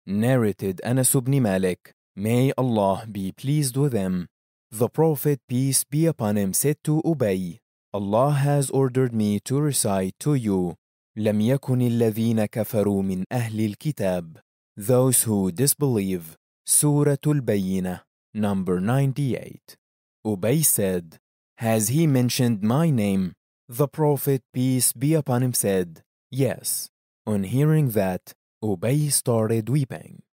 Narrated Anas ibn Malik, may Allah be pleased with him. The Prophet, peace be upon him, said to Ubay, Allah has ordered me to recite to you, لم يكن الذين كفروا من أهل الكتاب, those who disbelieve, Surah Al-Bayyinah, number 98. Ubay said, has he mentioned my name? The Prophet, peace be upon him, said, yes. On hearing that, Ubay started weeping.